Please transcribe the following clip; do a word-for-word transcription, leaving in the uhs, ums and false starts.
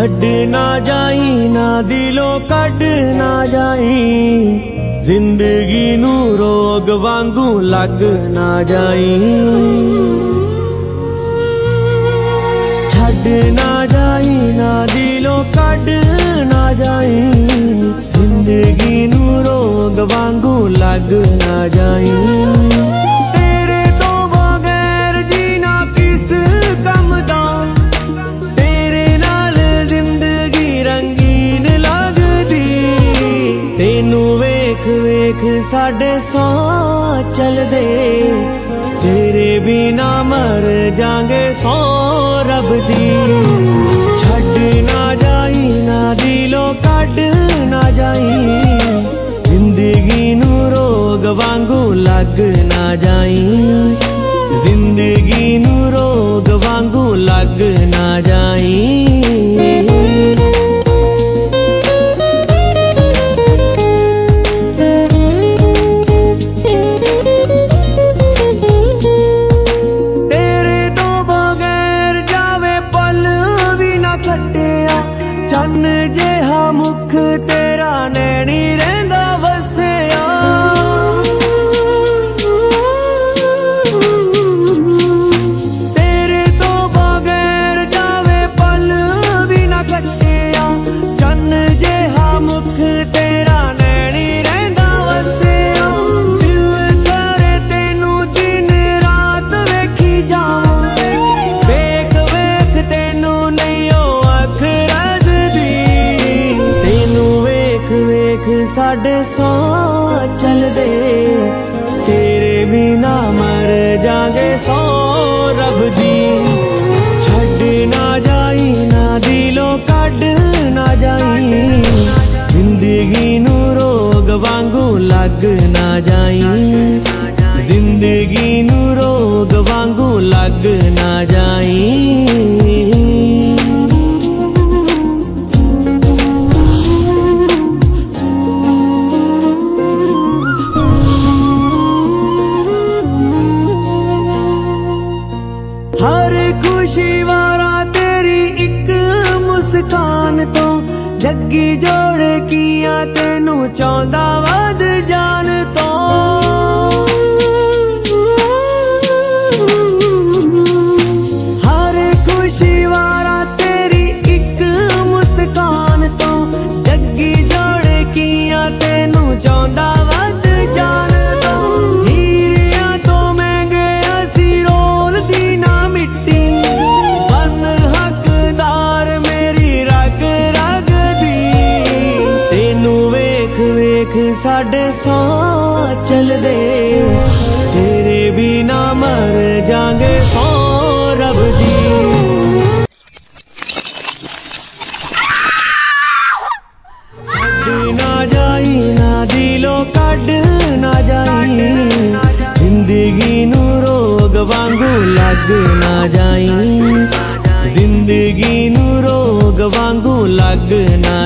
छड़ ना जाई ना दिलों कढ़ ना जाई, जिंदगी नू रोग वांगू लग ना जाई। छड़ ना जाई ना दिलों कढ़ ना जाई, जिंदगी नू रोग वांगू लग ना जाई। तेरे तो बगैर जीना किस कम दा, तेरे नाल जिंदगी रंगीन लगदी। तेनू वेख वेख साडे सौ चलदे, तेरे बिना मर जांगे सौ रब दी। छड़ ना जाई ना दिलों कढ़ ना जाई, जिंदगी नू रोग वांगू लग ना जाई, जिंदगी नू रोग वांगू लग ना जाई। चन्न जेहा मुख तेरा नैनी रहिंदा वसिया, तेरे तो बगैर जावे पल भी ना कटिया। चन्न जेहा मुख तेरा नैनी रहिंदा वसिया, दिल करे तेनू दिन रात वेखी जावां, वेख वेख तेनू नहीं ओ अख साडे सौ चलदे, तेरे बिना मर जांगे सौ रब दी। छड़ ना जाई ना दिलों कढ़ ना जाई, जिंदगी नू रोग वांगू लग ना जाई, जिंदगी नू रोग वांगू लग ना जाई। हर खुशी वारा तेरी एक मुस्कान तो, जग्गी जोड़ किया तेनू चाहंदा वध जान तो। हर खुशी वारा तेरी एक मुस्कान तो, जग्गी जोड़ किया तेनू चाहंदा वध जान तो। हीरिया तो महंगे असी रोल दी ना मिट्टी, बस हकदार मेरी रग रग दी। तेनू वेख वेख साडे सौ चलदे, तेरे बिना मर जांगे सौ रब दी। छड़ ना जाई ना दिलों कढ़ ना जाई, जिंदगी नू रोग वांगू लग ना जाई, जिंदगी नू रोग वांगू लग ना